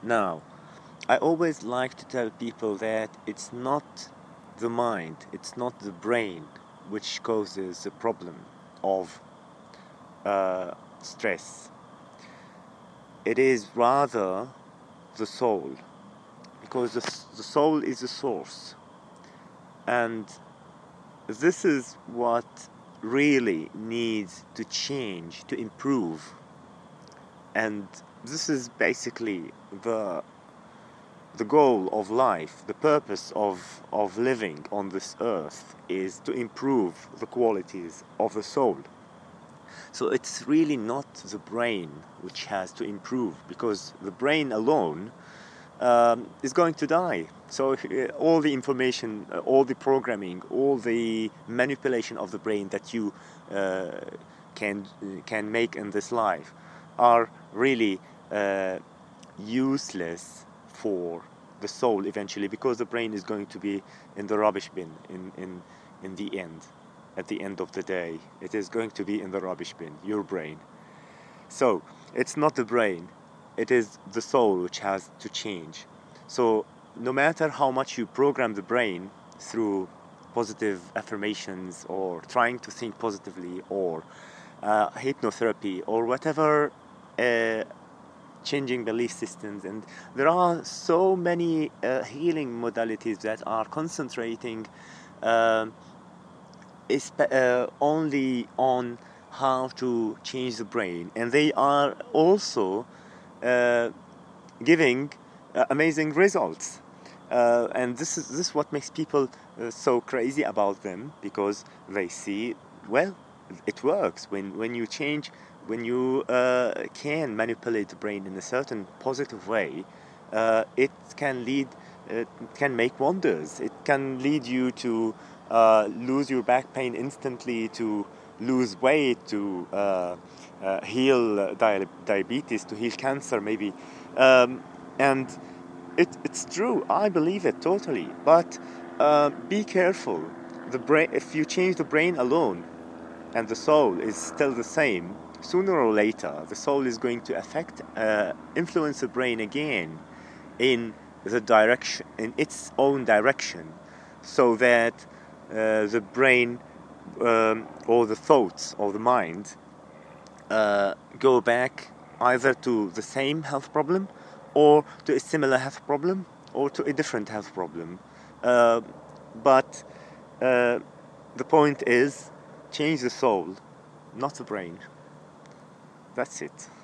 Now, I always like to tell people that it's not the mind, it's not the brain which causes the problem of stress. It is rather the soul, because the soul is the source. And this is what really needs to change, to improve. And this is basically the goal of life, the purpose of living on this earth is to improve the qualities of the soul. So it's really not the brain which has to improve, because the brain alone is going to die. So all the information, all the programming, all the manipulation of the brain that you can make in this life are really useless for the soul eventually, because the brain is going to be in the rubbish bin in the end. At the end of the day, it is going to be in the rubbish bin, your brain. So it's not the brain, it is the soul which has to change. So no matter how much you program the brain through positive affirmations or trying to think positively or hypnotherapy or whatever, changing belief systems, and there are so many healing modalities that are concentrating only on how to change the brain, and they are also giving amazing results. And this is what makes people so crazy about them, because they see, well, it works when you change, when you can manipulate the brain in a certain positive way. It can lead, it can make wonders. It can lead you to lose your back pain instantly, to lose weight, to heal diabetes, to heal cancer maybe. And it's true, I believe it totally. But be careful. The brain, if you change the brain alone and the soul is still the same, sooner or later the soul is going to influence the brain again in in its own direction, so that the brain or the thoughts or the mind go back either to the same health problem, or to a similar health problem, or to a different health problem. Uh, but the point is, change the soul, not the brain. That's it.